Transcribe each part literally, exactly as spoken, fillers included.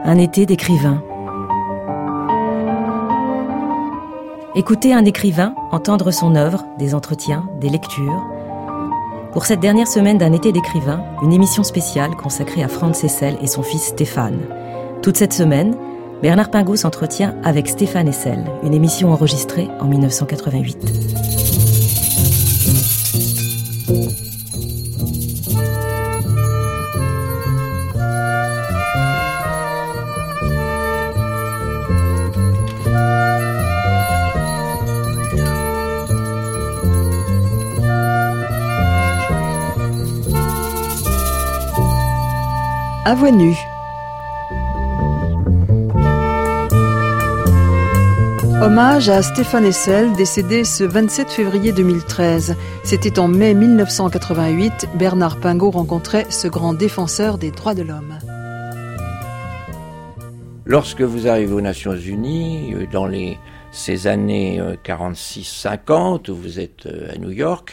Un été d'écrivain. Écouter un écrivain, entendre son œuvre, des entretiens, des lectures. Pour cette dernière semaine d'un été d'écrivain, une émission spéciale consacrée à Franz Hessel et son fils Stéphane. Toute cette semaine, Bernard Pingot s'entretient avec Stéphane Hessel, une émission enregistrée en dix-neuf cent quatre-vingt-huit. À voix nue. Hommage à Stéphane Hessel, décédé ce vingt-sept février deux mille treize. C'était en mai dix-neuf cent quatre-vingt-huit, Bernard Pingot rencontrait ce grand défenseur des droits de l'homme. Lorsque vous arrivez aux Nations Unies, dans les, ces années quarante-six cinquante, où vous êtes à New York,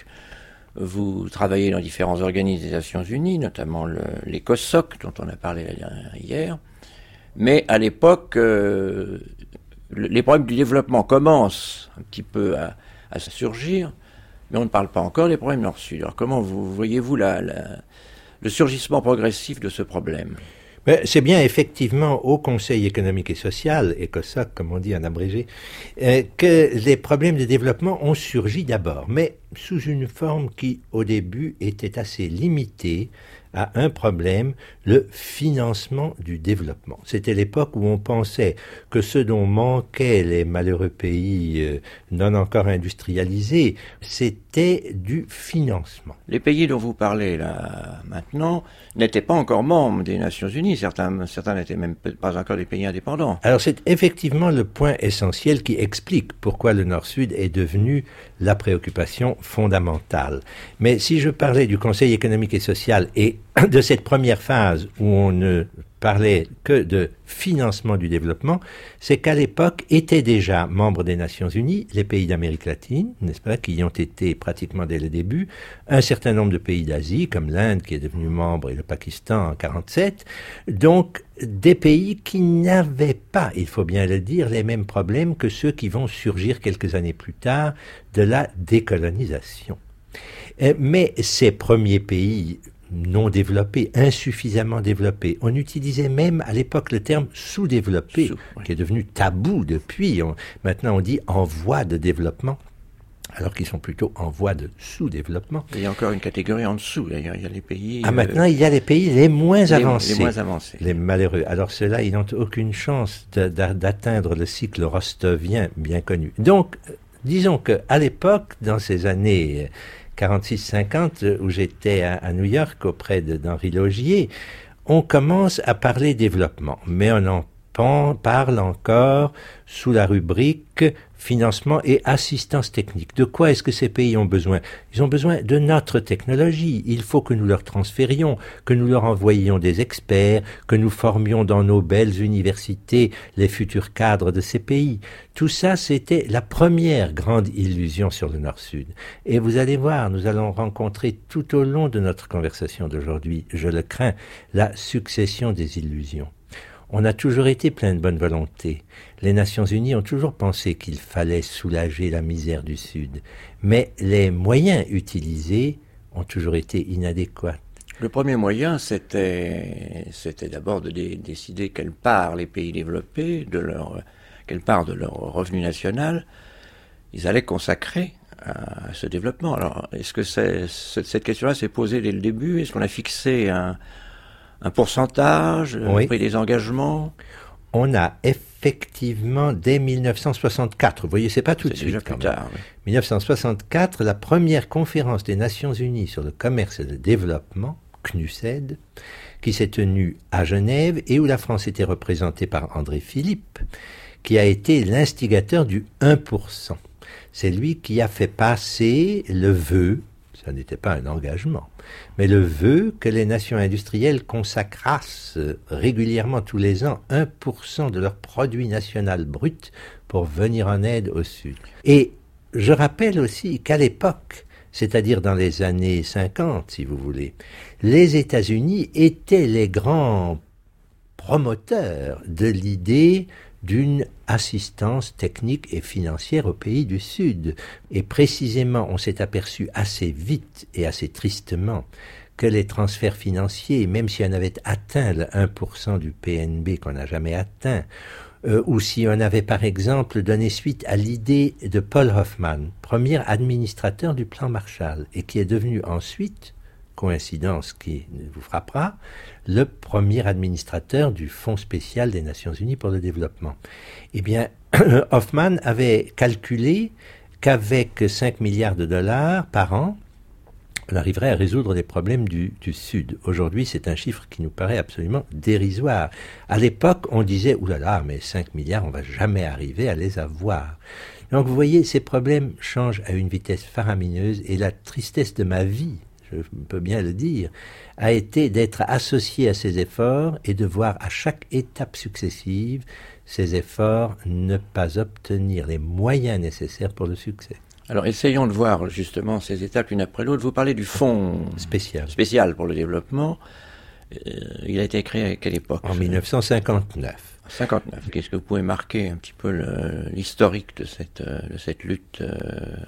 vous travaillez dans différents organismes des Nations Unies, notamment le, les COSOC, dont on a parlé hier. Mais à l'époque, euh, les problèmes du développement commencent un petit peu à, à surgir, mais on ne parle pas encore des problèmes Nord-Sud. Alors comment vous, voyez-vous la, la, le surgissement progressif de ce problème ? C'est bien effectivement au Conseil économique et social, ECOSOC comme on dit en abrégé, euh, que les problèmes de développement ont surgi d'abord, mais sous une forme qui au début était assez limitée à un problème, le financement du développement. C'était l'époque où on pensait que ce dont manquaient les malheureux pays euh, non encore industrialisés, c'était du financement. Les pays dont vous parlez là maintenant n'étaient pas encore membres des Nations Unies, certains, certains n'étaient même pas encore des pays indépendants. Alors c'est effectivement le point essentiel qui explique pourquoi le Nord-Sud est devenu la préoccupation fondamentale. Mais si je parlais du Conseil économique et social et de cette première phase où on ne parlait que de financement du développement, c'est qu'à l'époque étaient déjà membres des Nations Unies les pays d'Amérique latine, n'est-ce pas, qui y ont été pratiquement dès le début, un certain nombre de pays d'Asie, comme l'Inde qui est devenu membre et le Pakistan en quarante-sept, donc des pays qui n'avaient pas, il faut bien le dire, les mêmes problèmes que ceux qui vont surgir quelques années plus tard de la décolonisation. Mais ces premiers pays non développés, insuffisamment développés. On utilisait même à l'époque le terme sous-développé, Sous, oui. qui est devenu tabou depuis. On, maintenant on dit en voie de développement, alors qu'ils sont plutôt en voie de sous-développement. Il y a encore une catégorie en dessous, d'ailleurs. Il y a les pays... Ah, euh, maintenant, il y a les pays les moins les, avancés. Les moins avancés. Les malheureux. Alors ceux-là, ils n'ont aucune chance de, de, d'atteindre le cycle rostovien bien connu. Donc, disons qu'à l'époque, dans ces années quarante-six cinquante, où j'étais à, à New York auprès de, d'Henri Laugier, on commence à parler développement, mais on en parle encore sous la rubrique financement et assistance technique. De quoi est-ce que ces pays ont besoin ? Ils ont besoin de notre technologie. Il faut que nous leur transférions, que nous leur envoyions des experts, que nous formions dans nos belles universités les futurs cadres de ces pays. Tout ça, c'était la première grande illusion sur le Nord-Sud. Et vous allez voir, nous allons rencontrer tout au long de notre conversation d'aujourd'hui, je le crains, la succession des illusions. On a toujours été plein de bonne volonté. Les Nations Unies ont toujours pensé qu'il fallait soulager la misère du Sud. Mais les moyens utilisés ont toujours été inadéquats. Le premier moyen, c'était, c'était d'abord de dé- décider quelle part les pays développés, de leur, quelle part de leur revenu national, ils allaient consacrer à ce développement. Alors, est-ce que c'est, cette question-là s'est posée dès le début ? Est-ce qu'on a fixé un... Un pourcentage, oui. Pris des engagements. On a effectivement, dès dix-neuf cent soixante-quatre, vous voyez, c'est pas tout c'est de suite. Déjà plus tard, oui. dix-neuf cent soixante-quatre, la première conférence des Nations Unies sur le commerce et le développement, C N U S E D, qui s'est tenue à Genève et où la France était représentée par André Philippe, qui a été l'instigateur du un pour cent. C'est lui qui a fait passer le vœu, ça n'était pas un engagement, mais le vœu que les nations industrielles consacrassent régulièrement tous les ans un pour cent de leur produit national brut pour venir en aide au Sud. Et je rappelle aussi qu'à l'époque, c'est-à-dire dans les années cinquante, si vous voulez, les États-Unis étaient les grands promoteur de l'idée d'une assistance technique et financière aux pays du Sud. Et précisément, on s'est aperçu assez vite et assez tristement que les transferts financiers, même si on avait atteint le un pour cent du P N B qu'on n'a jamais atteint, euh, ou si on avait par exemple donné suite à l'idée de Paul Hoffman, premier administrateur du plan Marshall, et qui est devenu ensuite, coïncidence qui vous frappera, le premier administrateur du Fonds spécial des Nations Unies pour le développement. Eh bien, Hoffman avait calculé qu'avec cinq milliards de dollars par an, on arriverait à résoudre les problèmes du, du Sud. Aujourd'hui, c'est un chiffre qui nous paraît absolument dérisoire. À l'époque, on disait, oulala, mais cinq milliards, on va jamais arriver à les avoir. Donc, vous voyez, ces problèmes changent à une vitesse faramineuse, et la tristesse de ma vie, je peux bien le dire, a été d'être associé à ces efforts et de voir à chaque étape successive ces efforts ne pas obtenir les moyens nécessaires pour le succès. Alors, essayons de voir justement ces étapes l'une après l'autre. Vous parlez du fonds spécial, spécial pour le développement. Euh, il a été créé à quelle époque? En dix-neuf cent cinquante-neuf. cinquante-neuf. Qu'est-ce que vous pouvez marquer un petit peu le, l'historique de cette, de cette lutte, euh,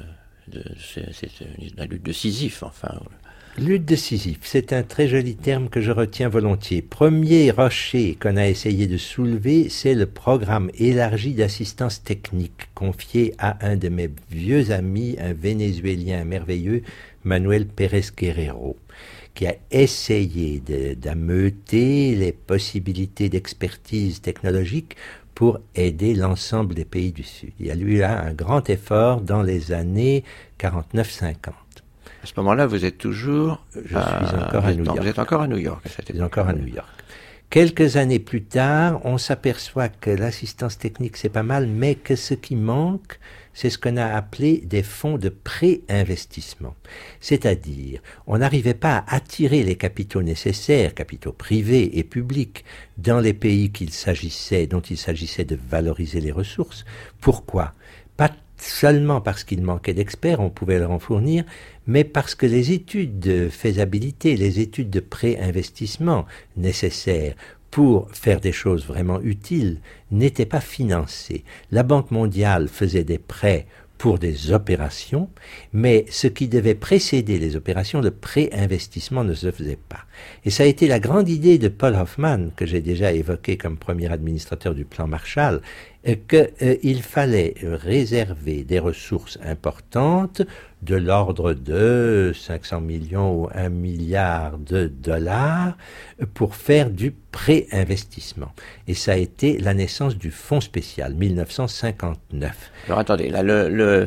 de, c'est, c'est la lutte de Sisyphe, enfin. Lutte de Sisyphe, c'est un très joli terme que je retiens volontiers. Premier rocher qu'on a essayé de soulever, c'est le programme élargi d'assistance technique confié à un de mes vieux amis, un Vénézuélien merveilleux, Manuel Pérez Guerrero, qui a essayé de, d'ameuter les possibilités d'expertise technologique pour aider l'ensemble des pays du Sud. Il y a eu là un grand effort dans les années quarante-neuf cinquante. À ce moment-là, vous êtes toujours... Je à, suis encore à New York. Vous êtes encore à New York. À cette je suis encore à New York. Quelques années plus tard, on s'aperçoit que l'assistance technique, c'est pas mal, mais que ce qui manque, c'est ce qu'on a appelé des fonds de pré-investissement. C'est-à-dire, on n'arrivait pas à attirer les capitaux nécessaires, capitaux privés et publics, dans les pays qu'il s'agissait, dont il s'agissait de valoriser les ressources. Pourquoi ? Pas seulement parce qu'il manquait d'experts, on pouvait leur en fournir, mais parce que les études de faisabilité, les études de pré-investissement nécessaires pour faire des choses vraiment utiles n'étaient pas financées. La Banque mondiale faisait des prêts pour des opérations, mais ce qui devait précéder les opérations, le pré-investissement ne se faisait pas. Et ça a été la grande idée de Paul Hoffman, que j'ai déjà évoqué comme premier administrateur du plan Marshall, qu'il euh, fallait réserver des ressources importantes de l'ordre de cinq cents millions ou un milliard de dollars pour faire du pré-investissement. Et ça a été la naissance du Fonds spécial, dix-neuf cent cinquante-neuf. Alors attendez, là, le, le,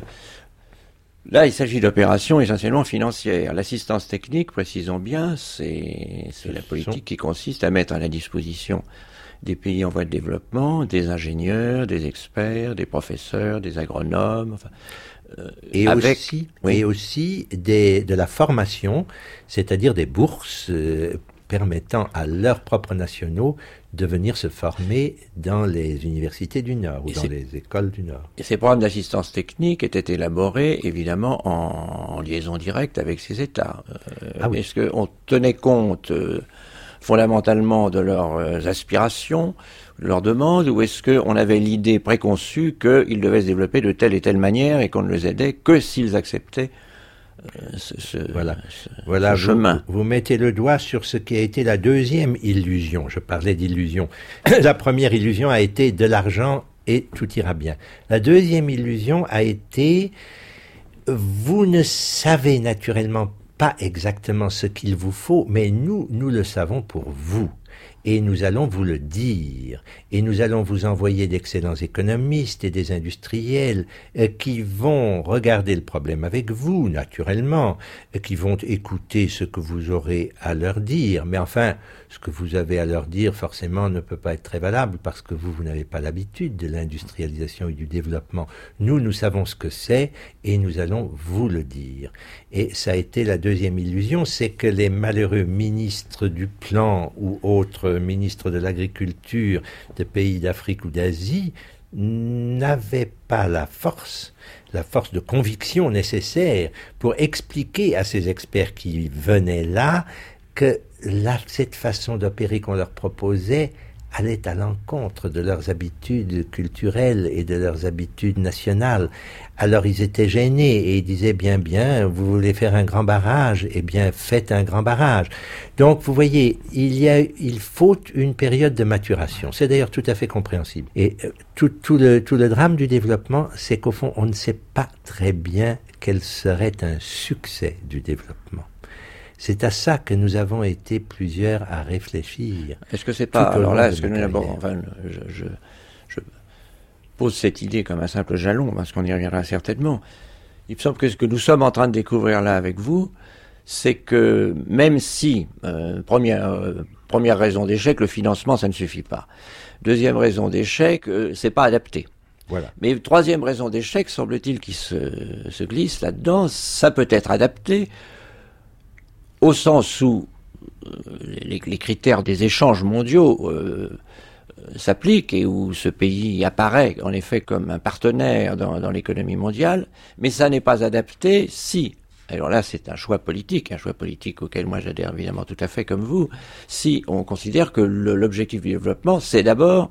là il s'agit d'opérations essentiellement financières. L'assistance technique, précisons bien, c'est, c'est la politique sont... qui consiste à mettre à la disposition des pays en voie de développement, des ingénieurs, des experts, des professeurs, des agronomes, enfin, euh, et, avec, aussi, oui. et aussi des, de la formation, c'est-à-dire des bourses euh, permettant à leurs propres nationaux de venir se former dans les universités du Nord ou et dans les écoles du Nord. Et ces programmes d'assistance technique étaient élaborés évidemment en, en liaison directe avec ces États. Euh, ah oui. Est-ce qu'on tenait compte euh, fondamentalement de leurs euh, aspirations, de leurs demandes, ou est-ce qu'on avait l'idée préconçue qu'ils devaient se développer de telle et telle manière et qu'on ne les aidait que s'ils acceptaient euh, ce, ce, voilà. ce, voilà, ce chemin? Vous, vous mettez le doigt sur ce qui a été la deuxième illusion. Je parlais d'illusion. La première illusion a été de l'argent et tout ira bien. La deuxième illusion a été vous ne savez naturellement pas exactement ce qu'il vous faut, mais nous, nous le savons pour vous. Et nous allons vous le dire. Et nous allons vous envoyer d'excellents économistes et des industriels euh, qui vont regarder le problème avec vous, naturellement, euh, qui vont écouter ce que vous aurez à leur dire. Mais enfin, ce que vous avez à leur dire, forcément, ne peut pas être très valable parce que vous, vous n'avez pas l'habitude de l'industrialisation et du développement. Nous, nous savons ce que c'est et nous allons vous le dire. Et ça a été la deuxième illusion, c'est que les malheureux ministres du plan ou autres ministres de l'agriculture de pays d'Afrique ou d'Asie n'avaient pas la force, la force de conviction nécessaire pour expliquer à ces experts qui venaient là que là, cette façon d'opérer qu'on leur proposait allait à l'encontre de leurs habitudes culturelles et de leurs habitudes nationales. Alors ils étaient gênés et ils disaient bien bien, vous voulez faire un grand barrage, eh bien faites un grand barrage. Donc vous voyez, il y a, il faut une période de maturation. C'est d'ailleurs tout à fait compréhensible. Et euh, tout, tout le, tout le drame du développement, c'est qu'au fond, on ne sait pas très bien quel serait un succès du développement. C'est à ça que nous avons été plusieurs à réfléchir. Est-ce que c'est pas, alors là, est-ce que nous d'abord, enfin, je, je, je pose cette idée comme un simple jalon, parce qu'on y reviendra certainement. Il me semble que ce que nous sommes en train de découvrir là avec vous, c'est que même si, euh, première, euh, première raison d'échec, le financement, ça ne suffit pas. Deuxième raison d'échec, euh, c'est pas adapté. Voilà. Mais troisième raison d'échec, semble-t-il, qui se, se glisse là-dedans, ça peut être adapté, au sens où euh, les, les critères des échanges mondiaux euh, s'appliquent et où ce pays apparaît en effet comme un partenaire dans, dans l'économie mondiale, mais ça n'est pas adapté si, alors là c'est un choix politique, un choix politique auquel moi j'adhère évidemment tout à fait comme vous, si on considère que le, l'objectif du développement c'est d'abord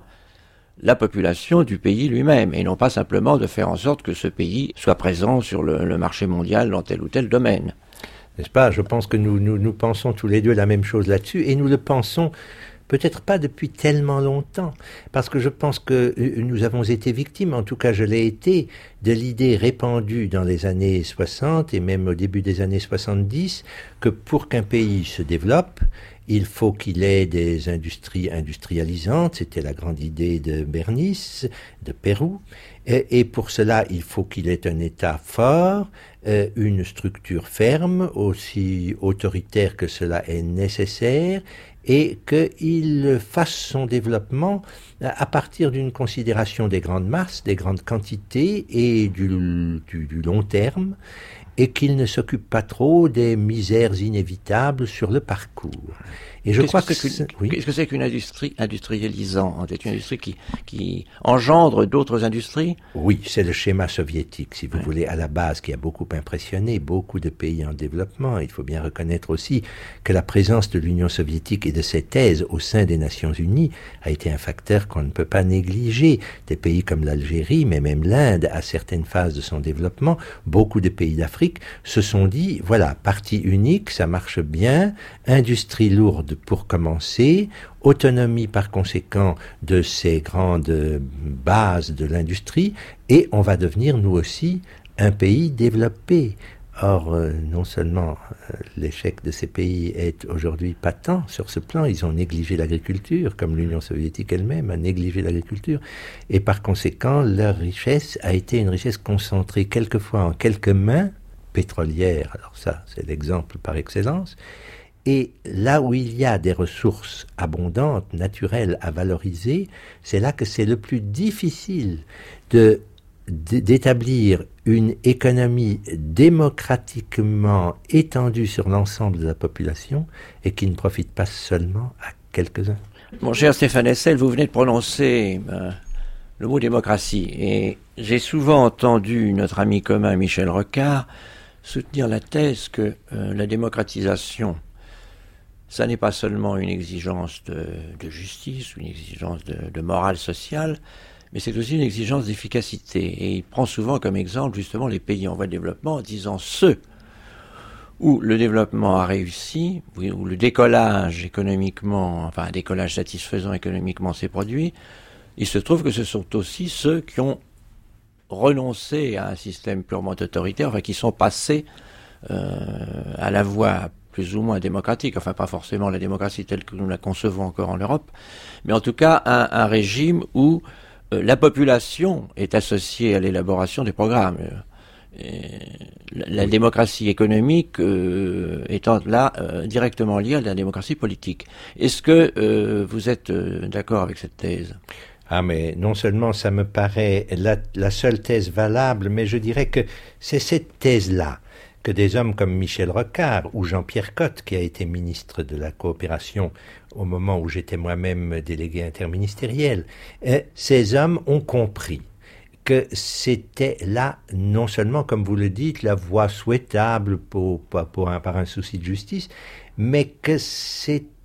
la population du pays lui-même, et non pas simplement de faire en sorte que ce pays soit présent sur le, le marché mondial dans tel ou tel domaine. N'est-ce pas? Je pense que nous, nous, nous pensons tous les deux la même chose là-dessus, et nous le pensons peut-être pas depuis tellement longtemps, parce que je pense que nous avons été victimes, en tout cas je l'ai été, de l'idée répandue dans les années soixante et même au début des années soixante-dix, que pour qu'un pays se développe, il faut qu'il ait des industries industrialisantes, c'était la grande idée de Bernice, de Pérou, et, et pour cela il faut qu'il ait un État fort, euh, une structure ferme, aussi autoritaire que cela est nécessaire, et qu'il fasse son développement à partir d'une considération des grandes masses, des grandes quantités et du, du, du long terme, et qu'il ne s'occupe pas trop des misères inévitables sur le parcours. Et je qu'est-ce crois que, que c'est c'est, qu'une, oui. qu'est-ce que c'est qu'une industrie industrialisante? C'est une industrie qui, qui engendre d'autres industries? Oui, c'est le schéma soviétique, si vous Ouais. voulez, à la base, qui a beaucoup impressionné beaucoup de pays en développement. Il faut bien reconnaître aussi que la présence de l'Union soviétique et de ses thèses au sein des Nations Unies a été un facteur qu'on ne peut pas négliger. Des pays comme l'Algérie, mais même l'Inde, à certaines phases de son développement, beaucoup de pays d'Afrique se sont dit, voilà, parti unique, ça marche bien, industrie lourde pour commencer, autonomie par conséquent de ces grandes bases de l'industrie, et on va devenir nous aussi un pays développé. Or, euh, non seulement euh, l'échec de ces pays est aujourd'hui patent sur ce plan, ils ont négligé l'agriculture, comme l'Union soviétique elle-même a négligé l'agriculture, et par conséquent, leur richesse a été une richesse concentrée quelquefois en quelques mains pétrolières, alors ça, c'est l'exemple par excellence. Et là où il y a des ressources abondantes, naturelles à valoriser, c'est là que c'est le plus difficile de, d'établir une économie démocratiquement étendue sur l'ensemble de la population et qui ne profite pas seulement à quelques-uns. Mon cher Stéphane Hessel, vous venez de prononcer euh, le mot démocratie, et j'ai souvent entendu notre ami commun Michel Rocard soutenir la thèse que euh, la démocratisation, ça n'est pas seulement une exigence de, de justice, une exigence de, de morale sociale, mais c'est aussi une exigence d'efficacité. Et il prend souvent comme exemple justement les pays en voie de développement en disant ceux où le développement a réussi, où le décollage économiquement, enfin un décollage satisfaisant économiquement s'est produit, il se trouve que ce sont aussi ceux qui ont renoncé à un système purement autoritaire, enfin qui sont passés euh, à la voie plus ou moins démocratique, enfin pas forcément la démocratie telle que nous la concevons encore en Europe, mais en tout cas un, un régime où euh, la population est associée à l'élaboration des programmes. Et la, la oui. démocratie économique euh, étant là euh, directement liée à la démocratie politique. Est-ce que euh, vous êtes euh, d'accord avec cette thèse ? Ah, mais non seulement ça me paraît la, la seule thèse valable, mais je dirais que c'est cette thèse-là que des hommes comme Michel Rocard ou Jean-Pierre Cotte, qui a été ministre de la coopération au moment où j'étais moi-même délégué interministériel, euh, ces hommes ont compris que c'était là, non seulement, comme vous le dites, la voie souhaitable pour, pour, pour un, par un souci de justice, mais que c'était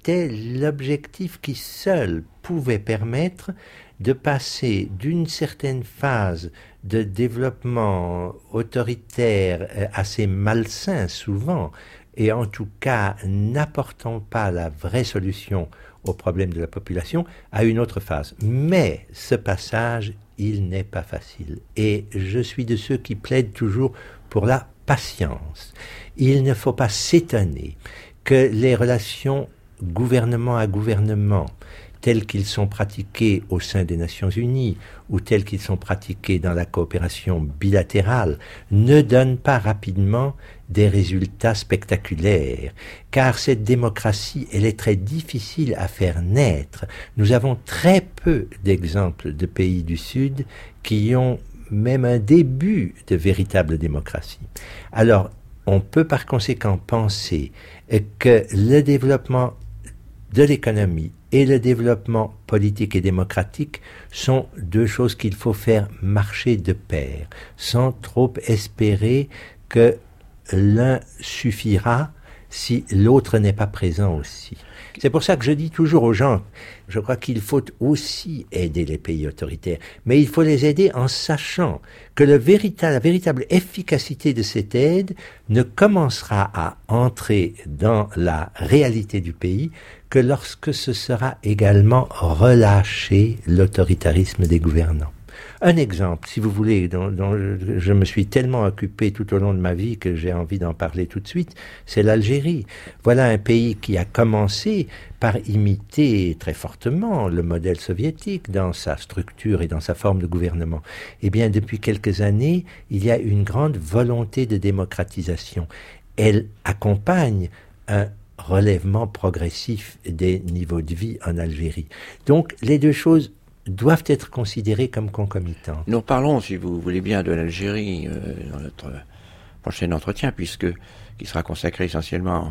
c'était l'objectif qui seul pouvait permettre de passer d'une certaine phase de développement autoritaire assez malsain souvent, et en tout cas n'apportant pas la vraie solution aux problèmes de la population, à une autre phase. Mais ce passage, il n'est pas facile. Et je suis de ceux qui plaident toujours pour la patience. Il ne faut pas s'étonner que les relations gouvernement à gouvernement, tels qu'ils sont pratiqués au sein des Nations Unies ou tels qu'ils sont pratiqués dans la coopération bilatérale, ne donnent pas rapidement des résultats spectaculaires, car cette démocratie, elle est très difficile à faire naître. Nous avons très peu d'exemples de pays du Sud qui ont même un début de véritable démocratie. Alors, on peut par conséquent penser que le développement de l'économie et le développement politique et démocratique sont deux choses qu'il faut faire marcher de pair, sans trop espérer que l'un suffira si l'autre n'est pas présent aussi. C'est pour ça que je dis toujours aux gens, je crois qu'il faut aussi aider les pays autoritaires, mais il faut les aider en sachant que le véritable, la véritable efficacité de cette aide ne commencera à entrer dans la réalité du pays que lorsque ce sera également relâché l'autoritarisme des gouvernants. Un exemple, si vous voulez, dont, dont je, je me suis tellement occupé tout au long de ma vie que j'ai envie d'en parler tout de suite, c'est l'Algérie. Voilà un pays qui a commencé par imiter très fortement le modèle soviétique dans sa structure et dans sa forme de gouvernement. Eh bien, depuis quelques années, il y a une grande volonté de démocratisation. Elle accompagne un relèvement progressif des niveaux de vie en Algérie. Donc, les deux choses doivent être considérés comme concomitants. Nous parlons, si vous voulez bien, de l'Algérie euh, dans notre prochain entretien, puisque qui sera consacré essentiellement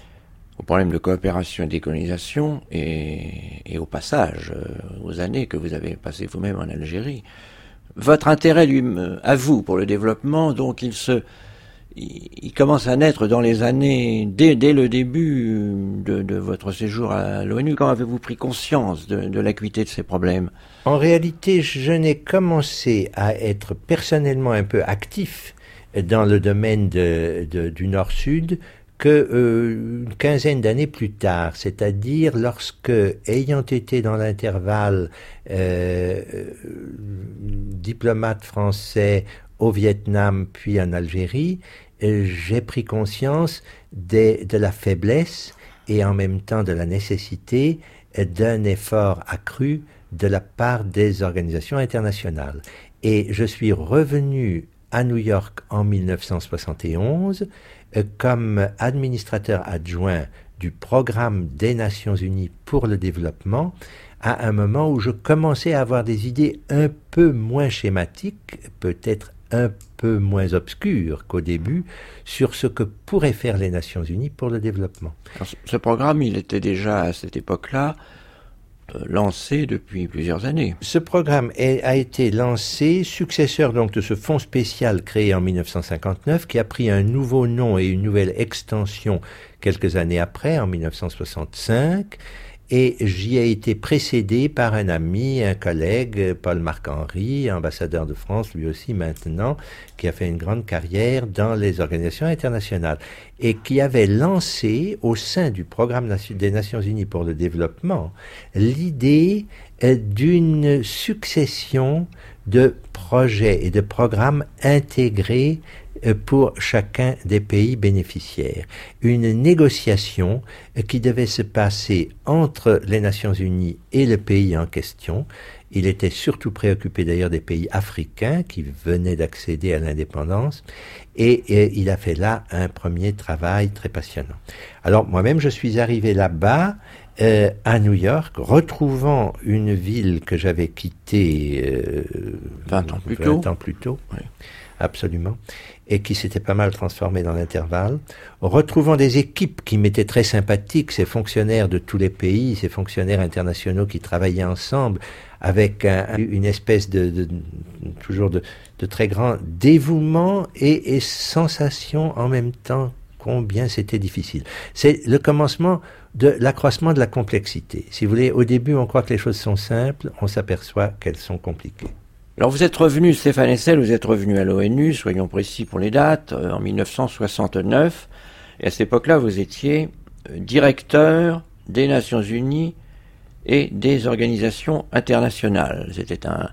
au problème de coopération et de décolonisation et, et au passage, euh, aux années que vous avez passées vous-même en Algérie. Votre intérêt, lui, à vous, pour le développement, donc il se... Il commence à naître dans les années, dès, dès le début de, de votre séjour à l'ONU. Quand avez-vous pris conscience de, de l'acuité de ces problèmes ? En réalité, je n'ai commencé à être personnellement un peu actif dans le domaine de, de, du Nord-Sud que euh, une quinzaine d'années plus tard, c'est-à-dire lorsque, ayant été dans l'intervalle euh, diplomate français au Vietnam puis en Algérie, j'ai pris conscience des, de la faiblesse et en même temps de la nécessité d'un effort accru de la part des organisations internationales. Et je suis revenu à New York en mille neuf cent soixante et onze comme administrateur adjoint du programme des Nations Unies pour le développement, à un moment où je commençais à avoir des idées un peu moins schématiques, peut-être un peu moins obscur qu'au début, sur ce que pourraient faire les Nations Unies pour le développement. Alors, ce programme, il était déjà à cette époque-là euh, lancé depuis plusieurs années. Ce programme est, a été lancé, successeur donc de ce fonds spécial créé en mille neuf cent cinquante-neuf, qui a pris un nouveau nom et une nouvelle extension quelques années après, en mille neuf cent soixante-cinq, et j'y ai été précédé par un ami, un collègue, Paul Marc-Henri, ambassadeur de France, lui aussi maintenant, qui a fait une grande carrière dans les organisations internationales et qui avait lancé au sein du programme des Nations Unies pour le développement l'idée d'une succession de projets et de programmes intégrés pour chacun des pays bénéficiaires. Une négociation qui devait se passer entre les Nations Unies et le pays en question. Il était surtout préoccupé d'ailleurs des pays africains qui venaient d'accéder à l'indépendance et, et il a fait là un premier travail très passionnant. Alors moi-même je suis arrivé là-bas euh, à New York, retrouvant une ville que j'avais quittée euh, vingt ans plus tôt. vingt ans plus tôt. Oui. Absolument, et qui s'était pas mal transformé dans l'intervalle, retrouvant des équipes qui m'étaient très sympathiques, ces fonctionnaires de tous les pays, ces fonctionnaires internationaux qui travaillaient ensemble avec un, une espèce de, de toujours de, de très grand dévouement et, et sensation en même temps combien c'était difficile. C'est le commencement de l'accroissement de la complexité. Si vous voulez, au début, on croit que les choses sont simples, on s'aperçoit qu'elles sont compliquées. Alors vous êtes revenu, Stéphane Hessel, vous êtes revenu à l'ONU, soyons précis pour les dates, euh, en mille neuf cent soixante-neuf, et à cette époque-là, vous étiez euh, directeur des Nations Unies et des organisations internationales. C'était un,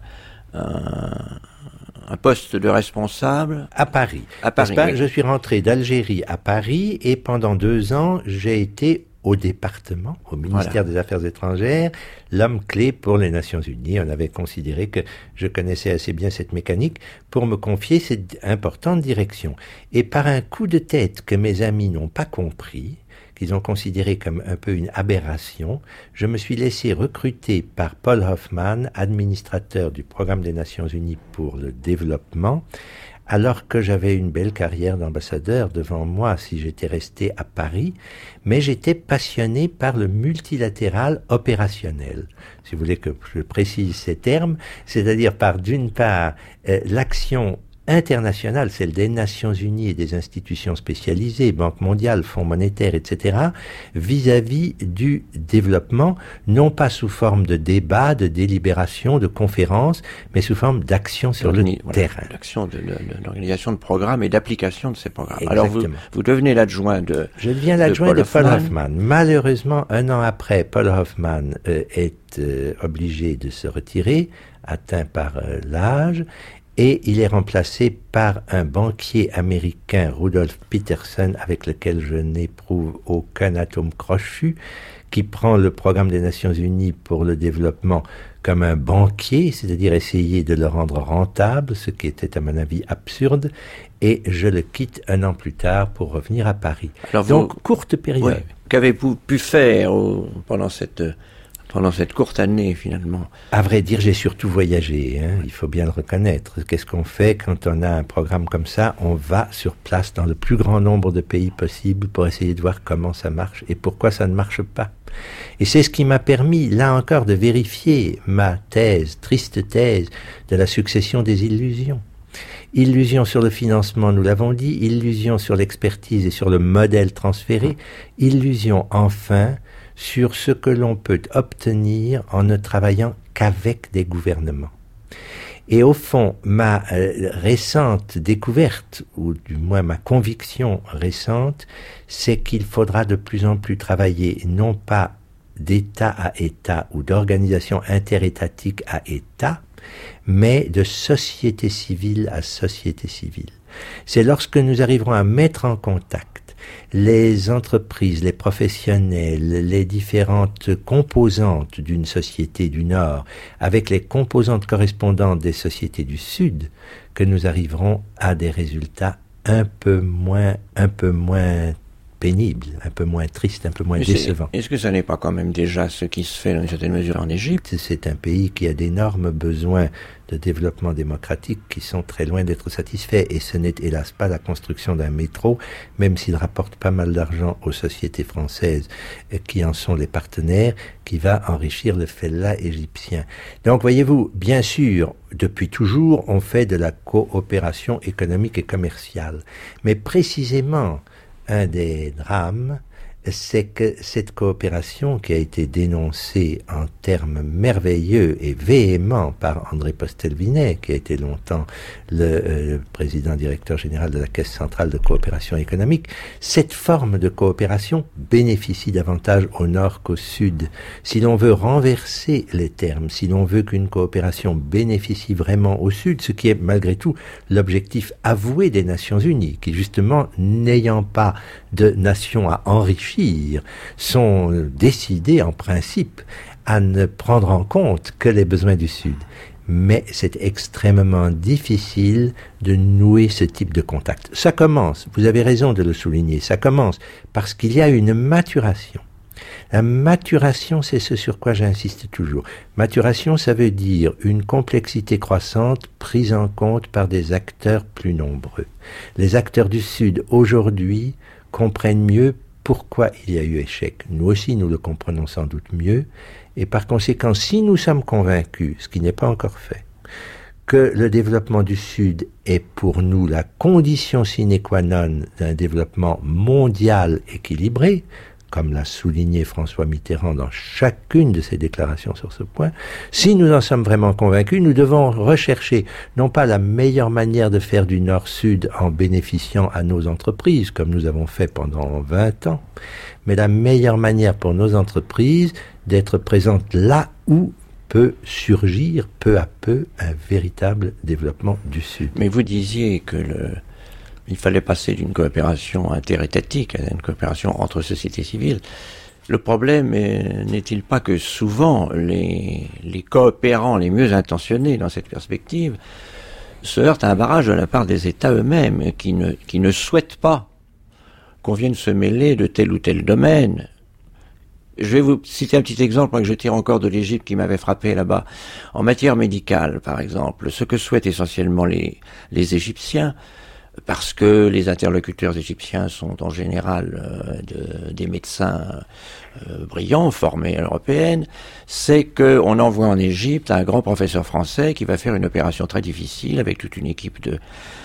un, un poste de responsable à Paris. À Paris, pas, oui. Je suis rentré d'Algérie à Paris et pendant deux ans, j'ai été au département, au ministère voilà. des Affaires étrangères, l'homme clé pour les Nations Unies. On avait considéré que je connaissais assez bien cette mécanique pour me confier cette importante direction. Et par un coup de tête que mes amis n'ont pas compris, qu'ils ont considéré comme un peu une aberration, je me suis laissé recruter par Paul Hoffman, administrateur du Programme des Nations Unies pour le développement, alors que j'avais une belle carrière d'ambassadeur devant moi si j'étais resté à Paris, mais j'étais passionné par le multilatéral opérationnel. Si vous voulez que je précise ces termes, c'est-à-dire par d'une part euh, l'action internationale, celle des Nations Unies et des institutions spécialisées, Banque mondiale, Fonds monétaire, et cetera, vis-à-vis du développement, non pas sous forme de débat, de délibération, de conférences, mais sous forme d'action sur le voilà, terrain. D'action, de, de, de l'organisation de programmes et d'application de ces programmes. Exactement. Alors vous, vous devenez l'adjoint de Je deviens l'adjoint de Paul, de Paul Hoffman. Hoffman. Malheureusement, un an après, Paul Hoffman euh, est euh, obligé de se retirer, atteint par euh, l'âge, et il est remplacé par un banquier américain, Rudolf Peterson, avec lequel je n'éprouve aucun atome crochu, qui prend le programme des Nations Unies pour le développement comme un banquier, c'est-à-dire essayer de le rendre rentable, ce qui était à mon avis absurde, et je le quitte un an plus tard pour revenir à Paris. Alors Donc, vous, courte période. Oui. Qu'avez-vous pu faire au, pendant cette... pendant cette courte année, finalement? À vrai dire, j'ai surtout voyagé, hein, il faut bien le reconnaître. Qu'est-ce qu'on fait quand on a un programme comme ça? On va sur place dans le plus grand nombre de pays possible pour essayer de voir comment ça marche et pourquoi ça ne marche pas. Et c'est ce qui m'a permis, là encore, de vérifier ma thèse, triste thèse, de la succession des illusions. Illusion sur le financement, nous l'avons dit, illusion sur l'expertise et sur le modèle transféré, illusion enfin sur ce que l'on peut obtenir en ne travaillant qu'avec des gouvernements. Et au fond, ma euh, récente découverte, ou du moins ma conviction récente, c'est qu'il faudra de plus en plus travailler non pas d'État à État ou d'organisation interétatique à État, mais de société civile à société civile. C'est lorsque nous arriverons à mettre en contact les entreprises, les professionnels, les différentes composantes d'une société du Nord avec les composantes correspondantes des sociétés du Sud que nous arriverons à des résultats un peu moins, un peu moins pénibles, un peu moins tristes, un peu moins Mais décevants. Est-ce que ça n'est pas quand même déjà ce qui se fait dans une certaine mesure en Égypte? C'est un pays qui a d'énormes besoins de développement démocratique qui sont très loin d'être satisfaits, et ce n'est hélas pas la construction d'un métro, même s'il rapporte pas mal d'argent aux sociétés françaises qui en sont les partenaires, qui va enrichir le fellah égyptien. Donc voyez-vous, bien sûr, depuis toujours, on fait de la coopération économique et commerciale, mais précisément, un des drames, c'est que cette coopération qui a été dénoncée en termes merveilleux et véhéments par André Postel-Vinet, qui a été longtemps le euh, président directeur général de la Caisse centrale de coopération économique, cette forme de coopération bénéficie davantage au nord qu'au sud. Si l'on veut renverser les termes, si l'on veut qu'une coopération bénéficie vraiment au sud, ce qui est malgré tout l'objectif avoué des Nations Unies, qui justement, n'ayant pas de nation à enrichir, sont décidés en principe à ne prendre en compte que les besoins du Sud. Mais c'est extrêmement difficile de nouer ce type de contact. Ça commence, vous avez raison de le souligner, ça commence parce qu'il y a une maturation. La maturation, c'est ce sur quoi j'insiste toujours. Maturation, ça veut dire une complexité croissante prise en compte par des acteurs plus nombreux. Les acteurs du Sud, aujourd'hui, comprennent mieux pourquoi il y a eu échec. Nous aussi, nous le comprenons sans doute mieux, et par conséquent, si nous sommes convaincus, ce qui n'est pas encore fait, que le développement du Sud est pour nous la condition sine qua non d'un développement mondial équilibré, comme l'a souligné François Mitterrand dans chacune de ses déclarations sur ce point. Si nous en sommes vraiment convaincus, nous devons rechercher non pas la meilleure manière de faire du Nord-Sud en bénéficiant à nos entreprises, comme nous avons fait pendant vingt ans, mais la meilleure manière pour nos entreprises d'être présentes là où peut surgir peu à peu un véritable développement du Sud. Mais vous disiez que le... il fallait passer d'une coopération interétatique à une coopération entre sociétés civiles. Le problème est, n'est-il pas que souvent les, les coopérants les mieux intentionnés dans cette perspective se heurtent à un barrage de la part des États eux-mêmes qui ne, qui ne souhaitent pas qu'on vienne se mêler de tel ou tel domaine. Je vais vous citer un petit exemple moi, que je tire encore de l'Égypte qui m'avait frappé là-bas. En matière médicale, par exemple, ce que souhaitent essentiellement les, les Égyptiens, parce que les interlocuteurs égyptiens sont en général euh, de, des médecins euh, brillants, formés à l'européenne, c'est qu'on envoie en Égypte un grand professeur français qui va faire une opération très difficile avec toute une équipe de...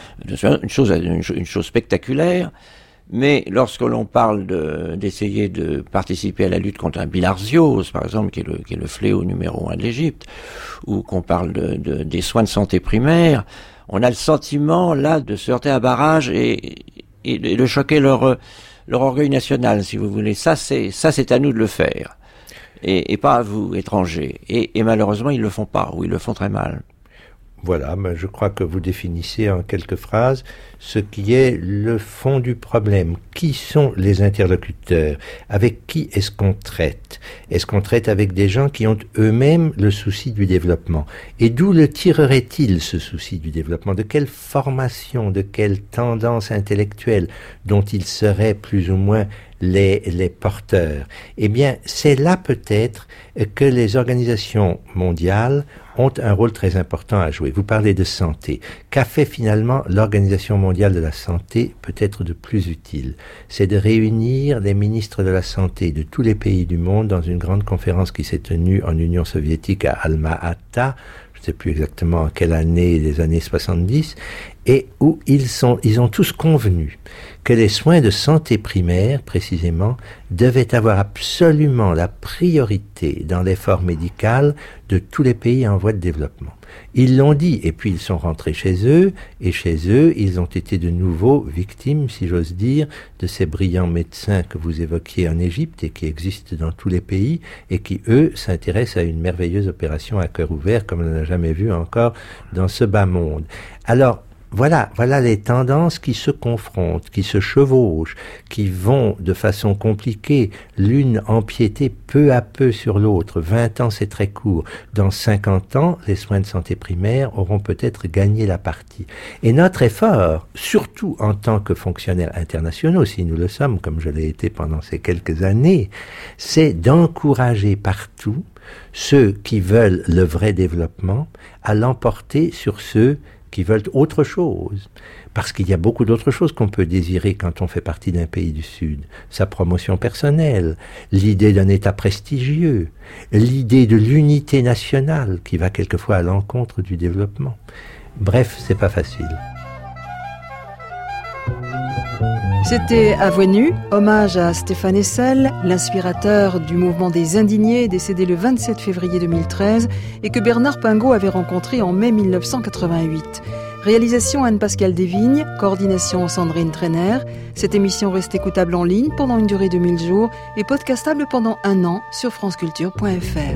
de une, chose, une, une chose spectaculaire, mais lorsque l'on parle de, d'essayer de participer à la lutte contre un bilharziose, par exemple, qui est le, qui est le fléau numéro un de l'Égypte, ou qu'on parle de, de, des soins de santé primaires, on a le sentiment, là, de se heurter à un barrage et, et de choquer leur, leur orgueil national, si vous voulez. Ça, c'est, ça, c'est à nous de le faire. Et, et pas à vous, étrangers. Et, et malheureusement, ils le font pas, ou ils le font très mal. Voilà, mais je crois que vous définissez en quelques phrases ce qui est le fond du problème. Qui sont les interlocuteurs? Avec qui est-ce qu'on traite? Est-ce qu'on traite avec des gens qui ont eux-mêmes le souci du développement? Et d'où le tirerait-il, ce souci du développement? De quelle formation, de quelle tendance intellectuelle dont ils seraient plus ou moins les, les porteurs? Eh bien, c'est là peut-être que les organisations mondiales ont un rôle très important à jouer. Vous parlez de santé. Qu'a fait finalement l'Organisation mondiale de la santé peut-être de plus utile? C'est de réunir les ministres de la santé de tous les pays du monde dans une grande conférence qui s'est tenue en Union soviétique à Alma-Ata, je ne sais plus exactement en quelle année, les années soixante-dix, et où ils sont, ils ont tous convenu que les soins de santé primaire, précisément, devaient avoir absolument la priorité dans l'effort médical de tous les pays en voie de développement. Ils l'ont dit, et puis ils sont rentrés chez eux, et chez eux, ils ont été de nouveau victimes, si j'ose dire, de ces brillants médecins que vous évoquiez en Égypte et qui existent dans tous les pays, et qui, eux, s'intéressent à une merveilleuse opération à cœur ouvert, comme on n'a jamais vu encore dans ce bas monde. Alors, Voilà, voilà les tendances qui se confrontent, qui se chevauchent, qui vont de façon compliquée, l'une empiéter peu à peu sur l'autre. vingt ans, c'est très court. Dans cinquante ans, les soins de santé primaire auront peut-être gagné la partie. Et notre effort, surtout en tant que fonctionnaires internationaux, si nous le sommes, comme je l'ai été pendant ces quelques années, c'est d'encourager partout ceux qui veulent le vrai développement à l'emporter sur ceux qui veulent autre chose, parce qu'il y a beaucoup d'autres choses qu'on peut désirer quand on fait partie d'un pays du Sud. Sa promotion personnelle, l'idée d'un État prestigieux, l'idée de l'unité nationale qui va quelquefois à l'encontre du développement. Bref, c'est pas facile. C'était À Voix nue, hommage à Stéphane Hessel, l'inspirateur du mouvement des Indignés, décédé le vingt-sept février deux mille treize, et que Bernard Pingot avait rencontré en mai mille neuf cent quatre-vingt-huit. Réalisation Anne-Pascale Desvignes, coordination Sandrine Trainer. Cette émission reste écoutable en ligne pendant une durée de mille jours et podcastable pendant un an sur franceculture point f r.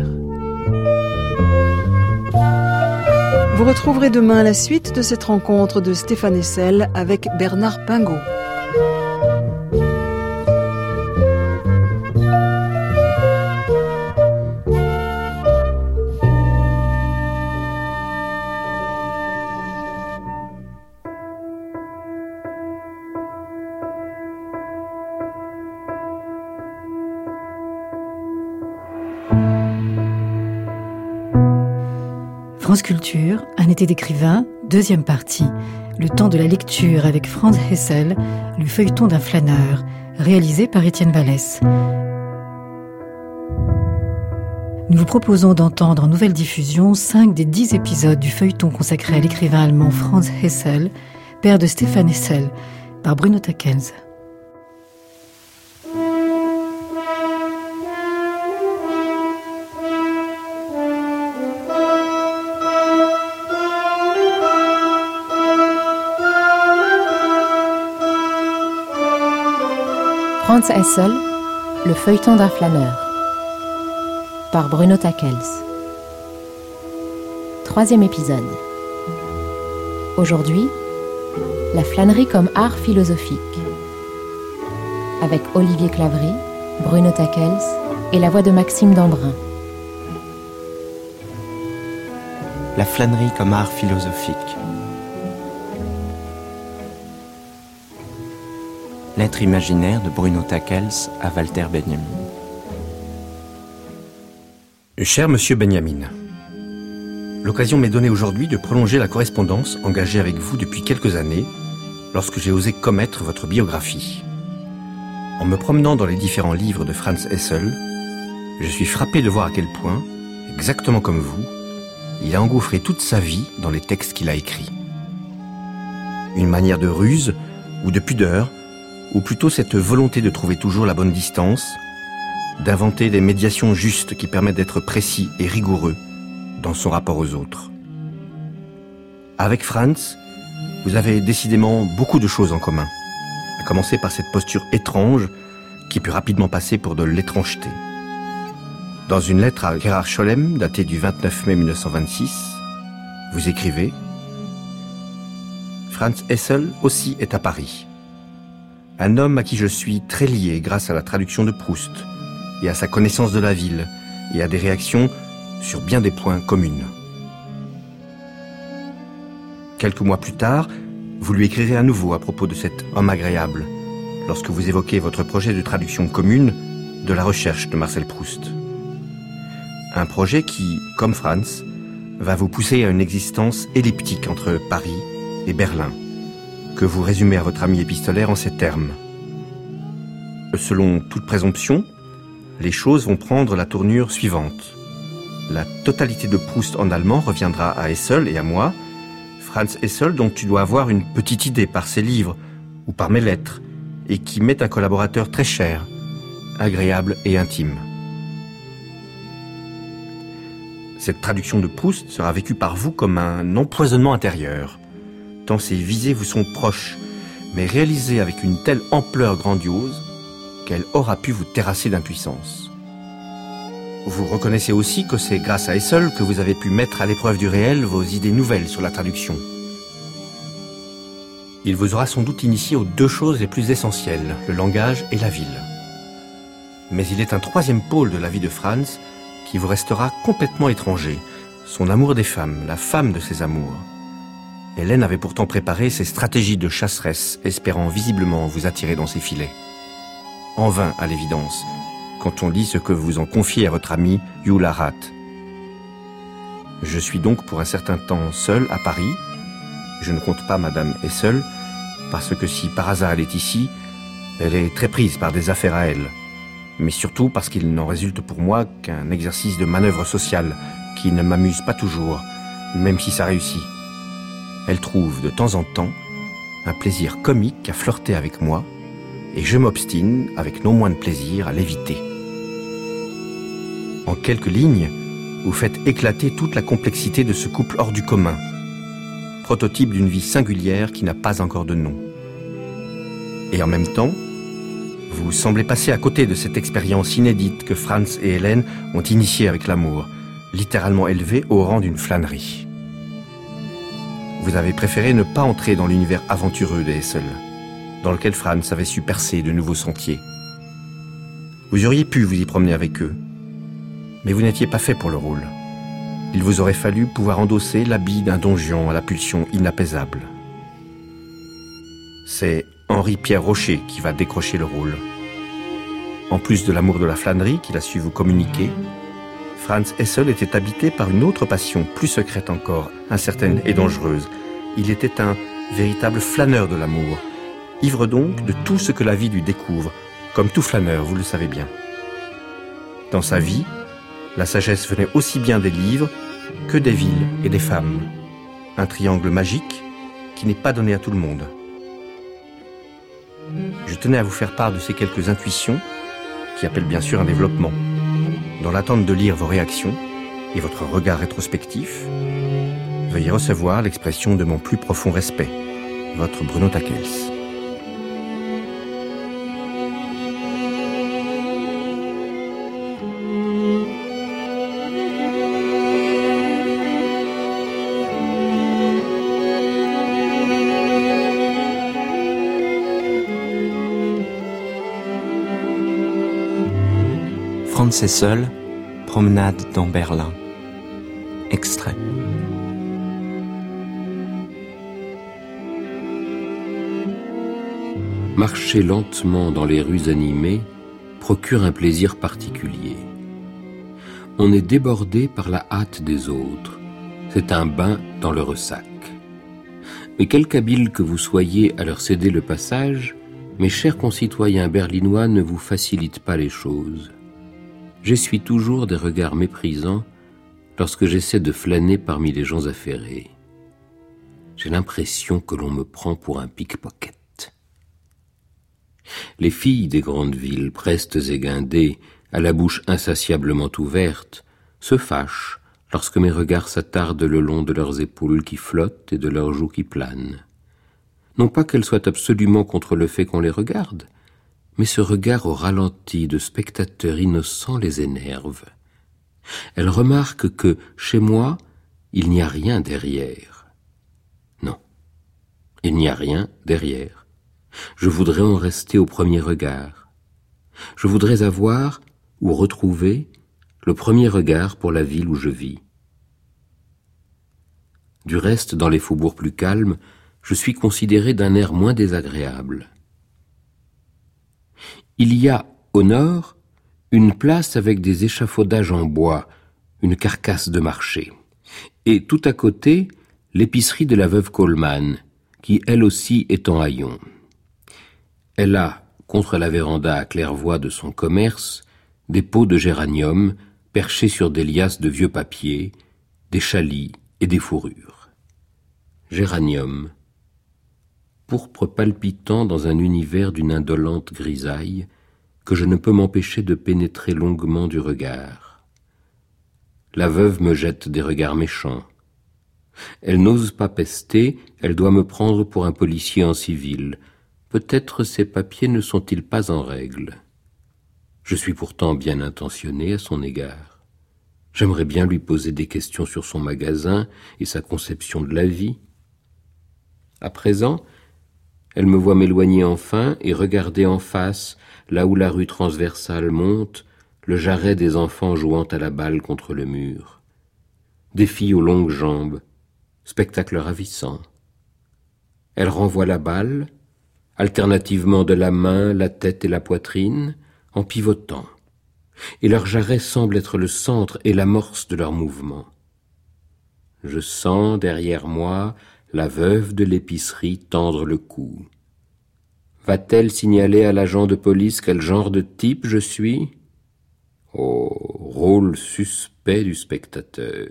Vous retrouverez demain la suite de cette rencontre de Stéphane Hessel avec Bernard Pingot. France Culture, un été d'écrivain, deuxième partie. Le temps de la lecture avec Franz Hessel, le feuilleton d'un flâneur, réalisé par Étienne Vallès. Nous vous proposons d'entendre en nouvelle diffusion cinq des dix épisodes du feuilleton consacré à l'écrivain allemand Franz Hessel, père de Stefan Hessel, par Bruno Takels. Franz Hessel, le feuilleton d'un flâneur, par Bruno Takels. Troisième épisode. Aujourd'hui, la flânerie comme art philosophique. Avec Olivier Claverie, Bruno Takels et la voix de Maxime Dambrun. La flânerie comme art philosophique. Lettre imaginaire de Bruno Takels à Walter Benjamin. Cher Monsieur Benjamin, l'occasion m'est donnée aujourd'hui de prolonger la correspondance engagée avec vous depuis quelques années, lorsque j'ai osé commettre votre biographie. En me promenant dans les différents livres de Franz Hessel, je suis frappé de voir à quel point, exactement comme vous, il a engouffré toute sa vie dans les textes qu'il a écrits. Une manière de ruse ou de pudeur, ou plutôt cette volonté de trouver toujours la bonne distance, d'inventer des médiations justes qui permettent d'être précis et rigoureux dans son rapport aux autres. Avec Franz, vous avez décidément beaucoup de choses en commun, à commencer par cette posture étrange qui peut rapidement passer pour de l'étrangeté. Dans une lettre à Gerhard Scholem, datée du vingt-neuf mai mille neuf cent vingt-six, vous écrivez « Franz Hessel aussi est à Paris. Un homme à qui je suis très lié grâce à la traduction de Proust et à sa connaissance de la ville et à des réactions sur bien des points communes. » Quelques mois plus tard, vous lui écrirez à nouveau à propos de cet homme agréable, lorsque vous évoquez votre projet de traduction commune de la recherche de Marcel Proust. Un projet qui, comme Franz, va vous pousser à une existence elliptique entre Paris et Berlin, que vous résumez à votre ami épistolaire en ces termes. Selon toute présomption, les choses vont prendre la tournure suivante. La totalité de Proust en allemand reviendra à Hessel et à moi, Franz Hessel dont tu dois avoir une petite idée par ses livres ou par mes lettres, et qui m'est un collaborateur très cher, agréable et intime. Cette traduction de Proust sera vécue par vous comme un empoisonnement intérieur, tant ses visées vous sont proches, mais réalisées avec une telle ampleur grandiose qu'elle aura pu vous terrasser d'impuissance. Vous reconnaissez aussi que c'est grâce à Hessel que vous avez pu mettre à l'épreuve du réel vos idées nouvelles sur la traduction. Il vous aura sans doute initié aux deux choses les plus essentielles, le langage et la ville. Mais il est un troisième pôle de la vie de Franz qui vous restera complètement étranger, son amour des femmes, la femme de ses amours. Hélène avait pourtant préparé ses stratégies de chasseresse, espérant visiblement vous attirer dans ses filets. En vain, à l'évidence, quand on lit ce que vous en confiez à votre ami Eula Rath. Je suis donc pour un certain temps seul à Paris. Je ne compte pas Madame Hessel, parce que si par hasard elle est ici, elle est très prise par des affaires à elle. Mais surtout parce qu'il n'en résulte pour moi qu'un exercice de manœuvre sociale qui ne m'amuse pas toujours, même si ça réussit. Elle trouve de temps en temps un plaisir comique à flirter avec moi, et je m'obstine, avec non moins de plaisir, à l'éviter. En quelques lignes, vous faites éclater toute la complexité de ce couple hors du commun, prototype d'une vie singulière qui n'a pas encore de nom. Et en même temps, vous semblez passer à côté de cette expérience inédite que Franz et Hélène ont initiée avec l'amour, littéralement élevée au rang d'une flânerie. Vous avez préféré ne pas entrer dans l'univers aventureux des Hessel, dans lequel Franz avait su percer de nouveaux sentiers. Vous auriez pu vous y promener avec eux, mais vous n'étiez pas fait pour le rôle. Il vous aurait fallu pouvoir endosser l'habit d'un Don Juan à la pulsion inapaisable. C'est Henri-Pierre Rocher qui va décrocher le rôle. En plus de l'amour de la flânerie qu'il a su vous communiquer, Franz Hessel était habité par une autre passion, plus secrète encore, incertaine et dangereuse. Il était un véritable flâneur de l'amour, ivre donc de tout ce que la vie lui découvre, comme tout flâneur, vous le savez bien. Dans sa vie, La sagesse venait aussi bien des livres que des villes et des femmes. Un triangle magique qui n'est pas donné à tout le monde. Je tenais à vous faire part de ces quelques intuitions qui appellent bien sûr un développement. Dans l'attente de lire vos réactions et votre regard rétrospectif, veuillez recevoir l'expression de mon plus profond respect. Votre Bruno Takels. Franz Hessel, Promenade dans Berlin. Extrait. Marcher lentement dans les rues animées procure un plaisir particulier. On est débordé par la hâte des autres. C'est un bain dans le ressac. Mais quelque habile que vous soyez à leur céder le passage, mes chers concitoyens berlinois ne vous facilitent pas les choses. J'essuie toujours des regards méprisants lorsque j'essaie de flâner parmi les gens affairés. J'ai l'impression que l'on me prend pour un pickpocket. Les filles des grandes villes, prestes et guindées, à la bouche insatiablement ouverte, se fâchent lorsque mes regards s'attardent le long de leurs épaules qui flottent et de leurs joues qui planent. Non pas qu'elles soient absolument contre le fait qu'on les regarde, mais ce regard au ralenti de spectateurs innocents les énerve. Elles remarquent que, chez moi, il n'y a rien derrière. Non, il n'y a rien derrière. Je voudrais en rester au premier regard. Je voudrais avoir, ou retrouver, le premier regard pour la ville où je vis. Du reste, dans les faubourgs plus calmes, je suis considéré d'un air moins désagréable. Il y a, au nord, une place avec des échafaudages en bois, une carcasse de marché. Et tout à côté, l'épicerie de la veuve Coleman, qui elle aussi est en haillons. Elle a, contre la véranda à claire-voie de son commerce, des pots de géranium perchés sur des liasses de vieux papier, des chalis et des fourrures. Géranium, pourpre palpitant dans un univers d'une indolente grisaille que je ne peux m'empêcher de pénétrer longuement du regard. La veuve me jette des regards méchants. Elle n'ose pas pester, elle doit me prendre pour un policier en civil. Peut-être ses papiers ne sont-ils pas en règle. Je suis pourtant bien intentionné à son égard. J'aimerais bien lui poser des questions sur son magasin et sa conception de la vie. À présent, elle me voit m'éloigner enfin et regarder en face, là où la rue transversale monte, le jarret des enfants jouant à la balle contre le mur. Des filles aux longues jambes, spectacle ravissant. Elle renvoie la balle, alternativement de la main, la tête et la poitrine, en pivotant, et leur jarret semble être le centre et l'amorce de leur mouvement. Je sens derrière moi la veuve de l'épicerie tendre le cou. Va-t-elle signaler à l'agent de police quel genre de type je suis? Oh, rôle suspect du spectateur.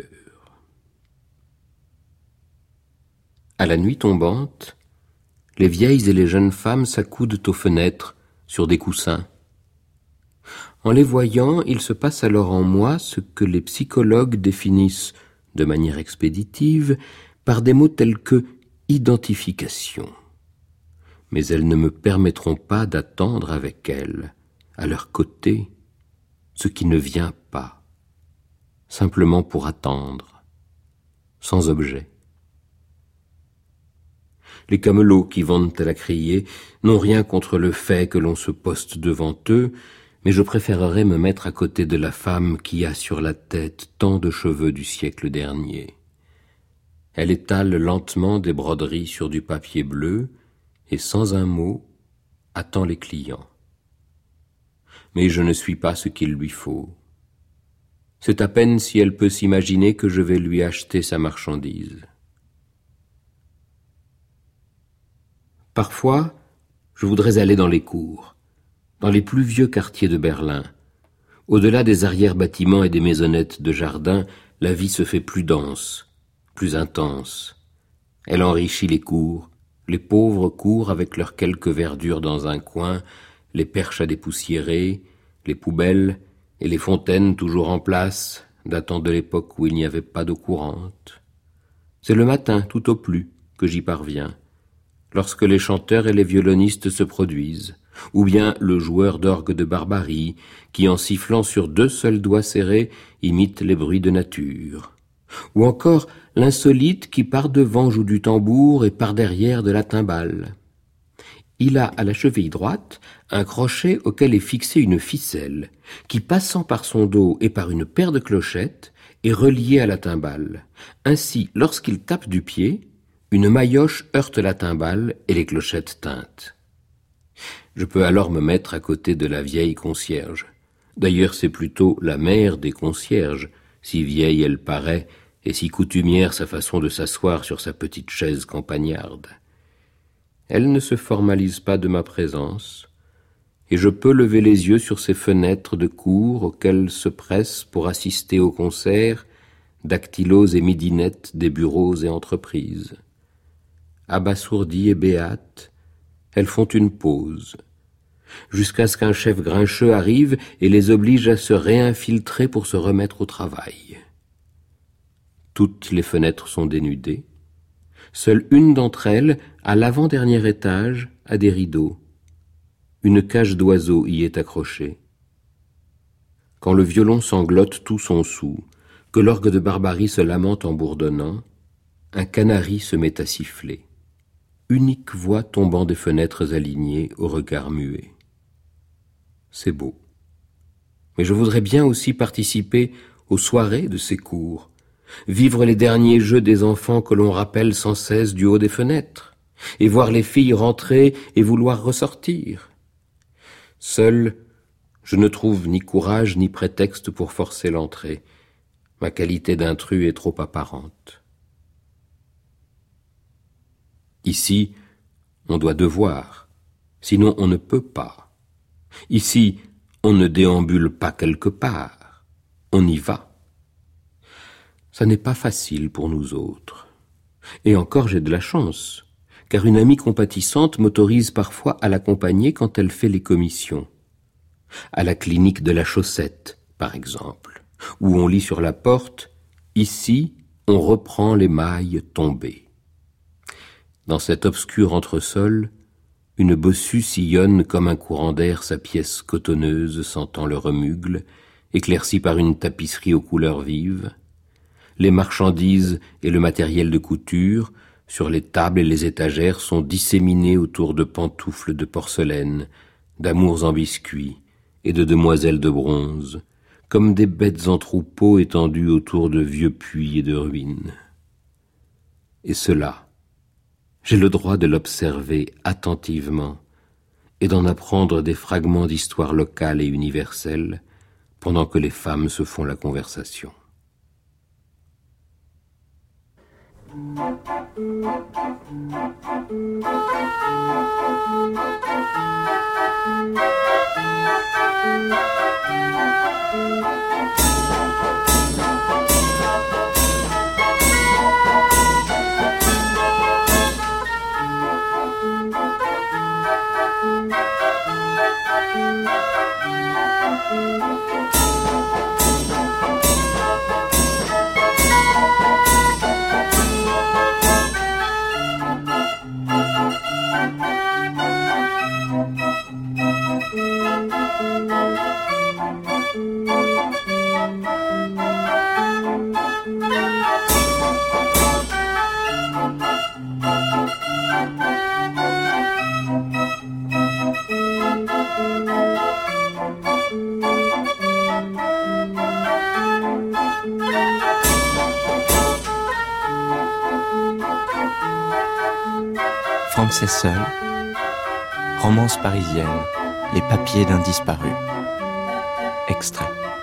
À la nuit tombante, les vieilles et les jeunes femmes s'accoudent aux fenêtres sur des coussins. En les voyant, il se passe alors en moi ce que les psychologues définissent, de manière expéditive, par des mots tels que « identification ». Mais elles ne me permettront pas d'attendre avec elles, à leur côté, ce qui ne vient pas, simplement pour attendre, sans objet. Les camelots qui vendent à la criée n'ont rien contre le fait que l'on se poste devant eux, mais je préférerais me mettre à côté de la femme qui a sur la tête tant de cheveux du siècle dernier. Elle étale lentement des broderies sur du papier bleu et, sans un mot, attend les clients. Mais je ne suis pas ce qu'il lui faut. C'est à peine si elle peut s'imaginer que je vais lui acheter sa marchandise. Parfois, je voudrais aller dans les cours, dans les plus vieux quartiers de Berlin, Au-delà des arrière-bâtiments et des maisonnettes de jardin, la vie se fait plus dense, plus intense. Elle enrichit les cours, les pauvres cours avec leurs quelques verdures dans un coin, les perches à dépoussiérer, les poubelles et les fontaines toujours en place, datant de l'époque où il n'y avait pas d'eau courante. C'est le matin, tout au plus, que j'y parviens, lorsque les chanteurs et les violonistes se produisent, ou bien le joueur d'orgue de Barbarie, qui en sifflant sur deux seuls doigts serrés imite les bruits de nature, ou encore l'insolite qui par devant joue du tambour et par derrière de la timbale. Il a à la cheville droite un crochet auquel est fixée une ficelle, qui passant par son dos et par une paire de clochettes, est reliée à la timbale. Ainsi, lorsqu'il tape du pied, une maillotche heurte la timbale et les clochettes tintent. Je peux alors me mettre à côté de la vieille concierge. D'ailleurs, c'est plutôt la mère des concierges, si vieille elle paraît, et si coutumière sa façon de s'asseoir sur sa petite chaise campagnarde. Elle ne se formalise pas de ma présence, et je peux lever les yeux sur ces fenêtres de cour auxquelles se pressent pour assister au concert dactylos et midinettes des bureaux et entreprises. Abasourdies et béates, elles font une pause, jusqu'à ce qu'un chef grincheux arrive et les oblige à se réinfiltrer pour se remettre au travail. Toutes les fenêtres sont dénudées. Seule une d'entre elles, à l'avant-dernier étage, a des rideaux. Une cage d'oiseaux y est accrochée. Quand le violon sanglote tout son soûl, que l'orgue de Barbarie se lamente en bourdonnant, un canari se met à siffler. Unique voix tombant des fenêtres alignées au regard muet. C'est beau. Mais je voudrais bien aussi participer aux soirées de ces cours, vivre les derniers jeux des enfants que l'on rappelle sans cesse du haut des fenêtres, et voir les filles rentrer et vouloir ressortir. Seul, je ne trouve ni courage ni prétexte pour forcer l'entrée. Ma qualité d'intrus est trop apparente. Ici, on doit devoir, sinon on ne peut pas. Ici, on ne déambule pas quelque part, on y va. Ça n'est pas facile pour nous autres. Et encore j'ai de la chance, car une amie compatissante m'autorise parfois à l'accompagner quand elle fait les commissions. À la clinique de la Chaussette, par exemple, où on lit sur la porte « Ici, on reprend les mailles tombées ». Dans cet obscur entresol, une bossue sillonne comme un courant d'air sa pièce cotonneuse sentant le remugle, éclaircie par une tapisserie aux couleurs vives. Les marchandises et le matériel de couture, sur les tables et les étagères, sont disséminés autour de pantoufles de porcelaine, d'amours en biscuits et de demoiselles de bronze, comme des bêtes en troupeau étendues autour de vieux puits et de ruines. Et cela, j'ai le droit de l'observer attentivement et d'en apprendre des fragments d'histoire locale et universelle pendant que les femmes se font la conversation. Franz Hessel, Romance parisienne, Les papiers d'un disparu. Extrait.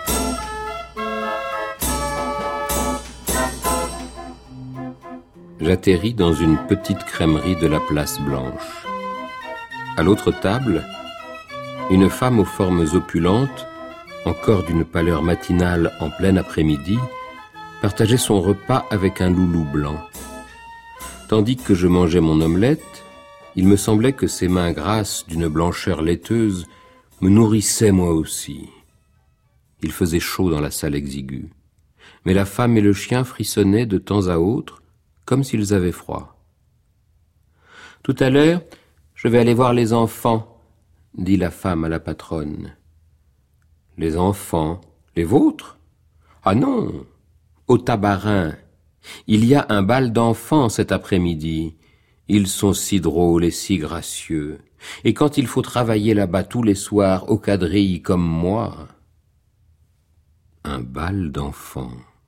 J'atterris dans une petite crèmerie de la place Blanche. À l'autre table, une femme aux formes opulentes encore d'une pâleur matinale en plein après-midi, partageait son repas avec un loulou blanc. Tandis que je mangeais mon omelette, il me semblait que ses mains grasses d'une blancheur laiteuse me nourrissaient moi aussi. Il faisait chaud dans la salle exiguë, mais la femme et le chien frissonnaient de temps à autre, comme s'ils avaient froid. « Tout à l'heure, je vais aller voir les enfants, » dit la femme à la patronne. « Les enfants, les vôtres ? Ah non, au Tabarin. Il y a un bal d'enfants cet après-midi. Ils sont si drôles et si gracieux. Et quand il faut travailler là-bas tous les soirs aux quadrilles comme moi... » Un bal d'enfants.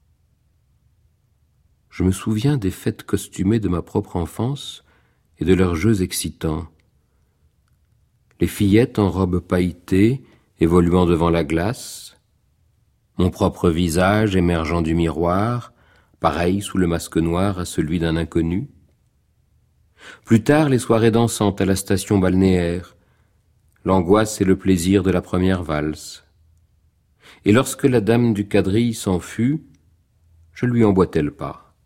Je me souviens des fêtes costumées de ma propre enfance et de leurs jeux excitants. Les fillettes en robes pailletées évoluant devant la glace, mon propre visage émergeant du miroir, pareil sous le masque noir à celui d'un inconnu. Plus tard, les soirées dansantes à la station balnéaire, l'angoisse et le plaisir de la première valse. Et lorsque la dame du quadrille s'en fut, je lui emboîtai le pas.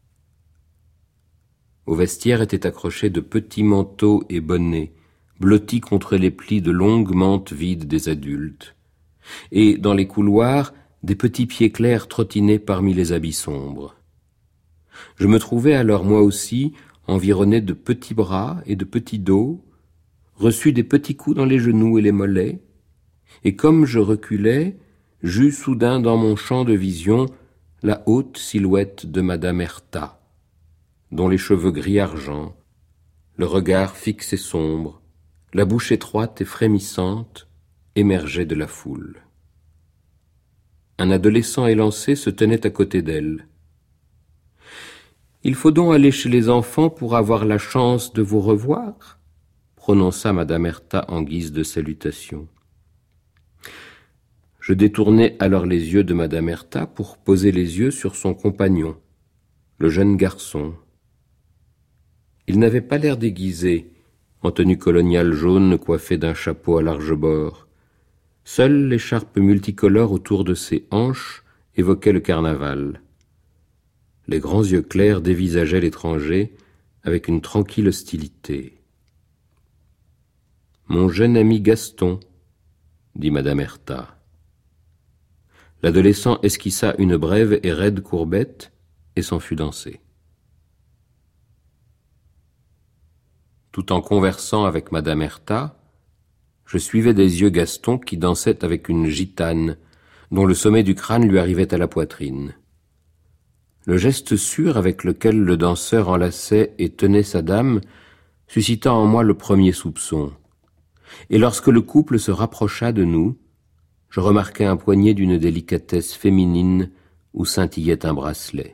Au vestiaire étaient accrochés de petits manteaux et bonnets, blottis contre les plis de longues mantes vides des adultes. Et, dans les couloirs, des petits pieds clairs trottinaient parmi les habits sombres. Je me trouvais alors moi aussi environné de petits bras et de petits dos, reçu des petits coups dans les genoux et les mollets, et comme je reculais, j'eus soudain dans mon champ de vision la haute silhouette de Madame Hertha, dont les cheveux gris-argent, le regard fixe et sombre, la bouche étroite et frémissante, émergeaient de la foule. Un adolescent élancé se tenait à côté d'elle. « Il faut donc aller chez les enfants pour avoir la chance de vous revoir ?» prononça Madame Hertha en guise de salutation. Je détournai alors les yeux de Madame Hertha pour poser les yeux sur son compagnon, le jeune garçon. Il n'avait pas l'air déguisé, en tenue coloniale jaune coiffée d'un chapeau à large bord. Seule l'écharpe multicolore autour de ses hanches évoquait le carnaval. Les grands yeux clairs dévisageaient l'étranger avec une tranquille hostilité. « Mon jeune ami Gaston, » dit Madame Hertha. L'adolescent esquissa une brève et raide courbette et s'en fut danser. Tout en conversant avec Madame Hertha, je suivais des yeux Gaston qui dansait avec une gitane dont le sommet du crâne lui arrivait à la poitrine. Le geste sûr avec lequel le danseur enlaçait et tenait sa dame suscita en moi le premier soupçon. Et lorsque le couple se rapprocha de nous, je remarquai un poignet d'une délicatesse féminine où scintillait un bracelet.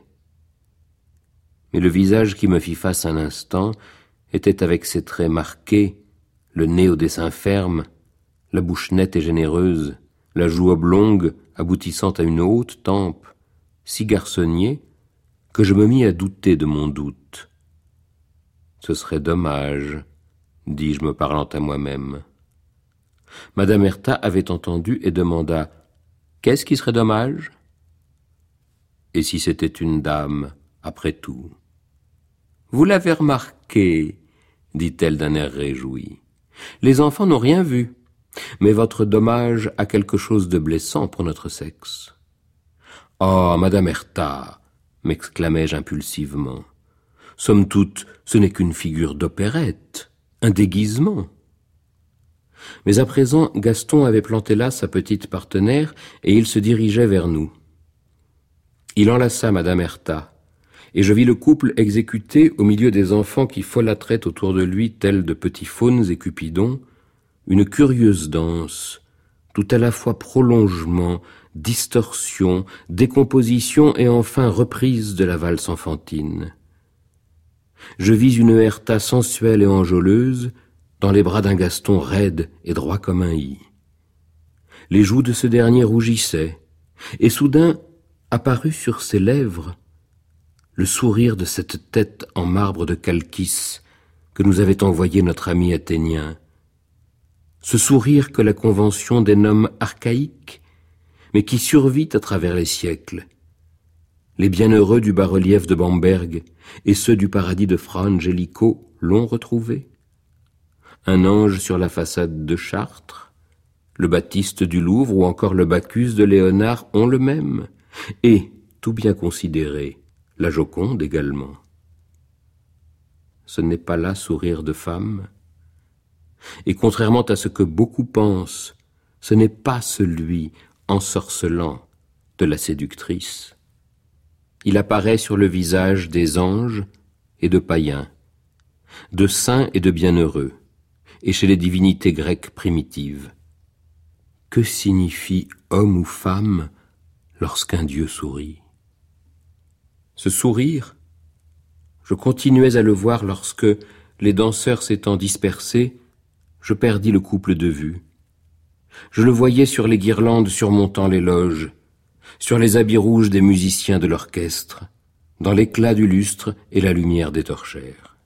Mais le visage qui me fit face un instant était avec ses traits marqués, le nez au dessin ferme, la bouche nette et généreuse, la joue oblongue aboutissant à une haute tempe, si garçonnier que je me mis à douter de mon doute. Ce serait dommage, dis-je me parlant à moi-même. Madame Hertha avait entendu et demanda « Qu'est-ce qui serait dommage ?» Et si c'était une dame, après tout ? « Vous l'avez remarqué, » dit-elle d'un air réjoui. « Les enfants n'ont rien vu, mais votre dommage a quelque chose de blessant pour notre sexe. »« Oh, Madame Hertha !» m'exclamai-je impulsivement. « Somme toute, ce n'est qu'une figure d'opérette, un déguisement. » Mais à présent, Gaston avait planté là sa petite partenaire et il se dirigeait vers nous. Il enlaça Madame Hertha, et je vis le couple exécuter, au milieu des enfants qui folâtraient autour de lui tels de petits faunes et cupidons, une curieuse danse, tout à la fois prolongement, distorsion, décomposition et enfin reprise de la valse enfantine. Je vis une Hertha sensuelle et enjôleuse, dans les bras d'un Gaston raide et droit comme un i. Les joues de ce dernier rougissaient, et soudain apparut sur ses lèvres le sourire de cette tête en marbre de Chalkis que nous avait envoyé notre ami athénien. Ce sourire que la convention dénomme archaïque, mais qui survit à travers les siècles. Les bienheureux du bas-relief de Bamberg et ceux du paradis de Fra Angelico l'ont retrouvé. Un ange sur la façade de Chartres, le Baptiste du Louvre ou encore le Bacchus de Léonard ont le même, et, tout bien considéré, la Joconde également. Ce n'est pas là sourire de femme, et contrairement à ce que beaucoup pensent, ce n'est pas celui ensorcelant de la séductrice. Il apparaît sur le visage des anges et de païens, de saints et de bienheureux, et chez les divinités grecques primitives. Que signifie homme ou femme lorsqu'un Dieu sourit? Ce sourire, je continuais à le voir lorsque, les danseurs s'étant dispersés, je perdis le couple de vue. Je le voyais sur les guirlandes surmontant les loges, sur les habits rouges des musiciens de l'orchestre, dans l'éclat du lustre et la lumière des torchères.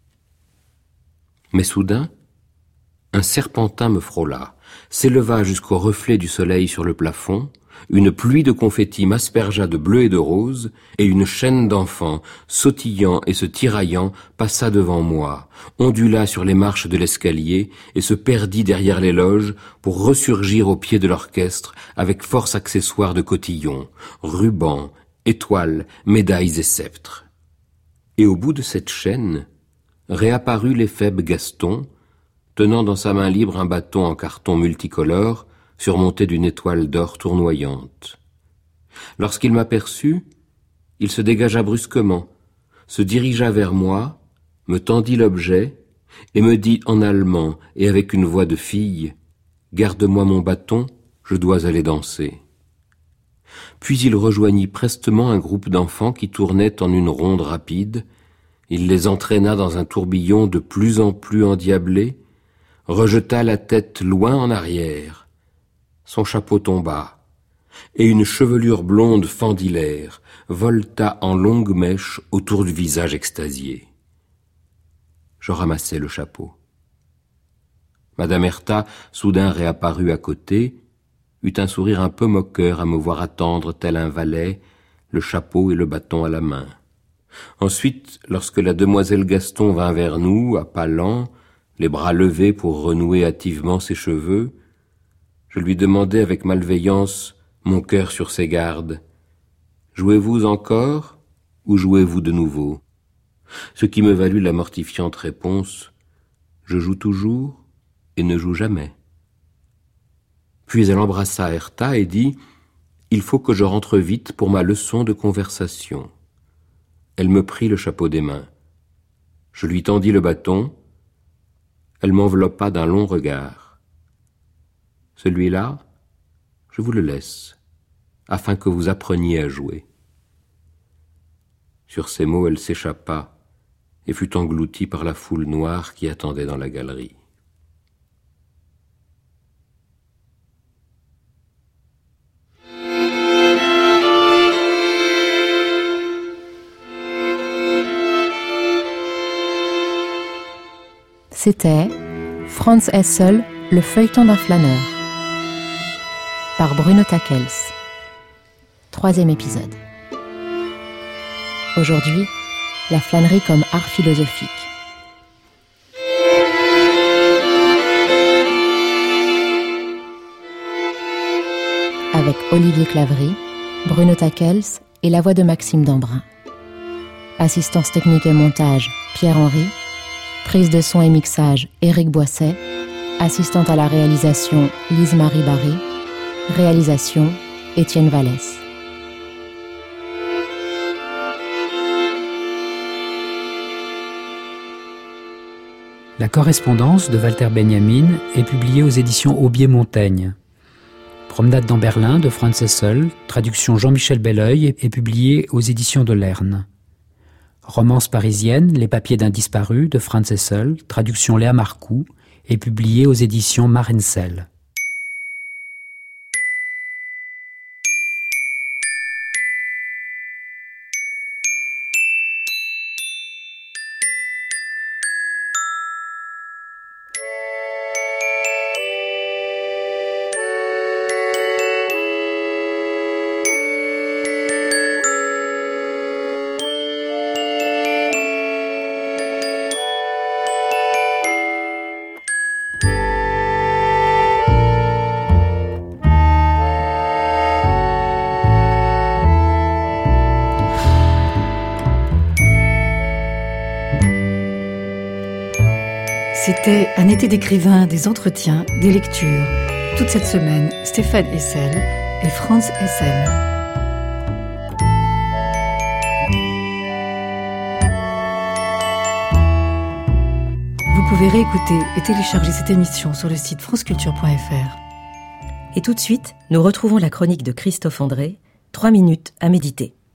Mais soudain, un serpentin me frôla, s'éleva jusqu'au reflet du soleil sur le plafond, une pluie de confettis m'aspergea de bleu et de rose, et une chaîne d'enfants, sautillant et se tiraillant, passa devant moi, ondula sur les marches de l'escalier et se perdit derrière les loges pour ressurgir au pied de l'orchestre avec force accessoires de cotillons, rubans, étoiles, médailles et sceptres. Et au bout de cette chaîne, réapparut l'éphèbe Gaston, tenant dans sa main libre un bâton en carton multicolore, surmonté d'une étoile d'or tournoyante. Lorsqu'il m'aperçut, il se dégagea brusquement, se dirigea vers moi, me tendit l'objet, et me dit en allemand et avec une voix de fille, « Garde-moi mon bâton, je dois aller danser. » Puis il rejoignit prestement un groupe d'enfants qui tournaient en une ronde rapide, il les entraîna dans un tourbillon de plus en plus endiablé, rejeta la tête loin en arrière. Son chapeau tomba, et une chevelure blonde fendit l'air, volta en longues mèches autour du visage extasié. Je ramassai le chapeau. Madame Hertha, soudain réapparut à côté, eut un sourire un peu moqueur à me voir attendre tel un valet, le chapeau et le bâton à la main. Ensuite, lorsque la demoiselle Gaston vint vers nous, à pas lents, les bras levés pour renouer hâtivement ses cheveux, je lui demandai avec malveillance, mon cœur sur ses gardes, « Jouez-vous encore ou jouez-vous de nouveau ?» Ce qui me valut la mortifiante réponse, « Je joue toujours et ne joue jamais. » Puis elle embrassa Hertha et dit, « Il faut que je rentre vite pour ma leçon de conversation. » Elle me prit le chapeau des mains. Je lui tendis le bâton. Elle m'enveloppa d'un long regard. Celui-là, je vous le laisse, afin que vous appreniez à jouer. Sur ces mots, elle s'échappa et fut engloutie par la foule noire qui attendait dans la galerie. C'était Franz Hessel, le feuilleton d'un flâneur, par Bruno Takels. Troisième épisode. Aujourd'hui, la flânerie comme art philosophique. Avec Olivier Clavry, Bruno Takels et la voix de Maxime Dambrun. Assistance technique et montage, Pierre-Henri. Prise de son et mixage, Éric Boisset. Assistante à la réalisation, Lise-Marie Barry. Réalisation, Étienne Vallès. La correspondance de Walter Benjamin est publiée aux éditions Aubier-Montaigne. Promenade dans Berlin de Franz Hessel, traduction Jean-Michel Belleuil, est publiée aux éditions de Lerne. Romance parisienne, Les papiers d'un disparu de Franz Hessel, traduction Léa Marcoux, est publiée aux éditions Marensel. C'était un été d'écrivains, des entretiens, des lectures. Toute cette semaine, Stéphane Hessel et Franz Hessel. Vous pouvez réécouter et télécharger cette émission sur le site franceculture point f r. Et tout de suite, nous retrouvons la chronique de Christophe André, trois minutes à méditer.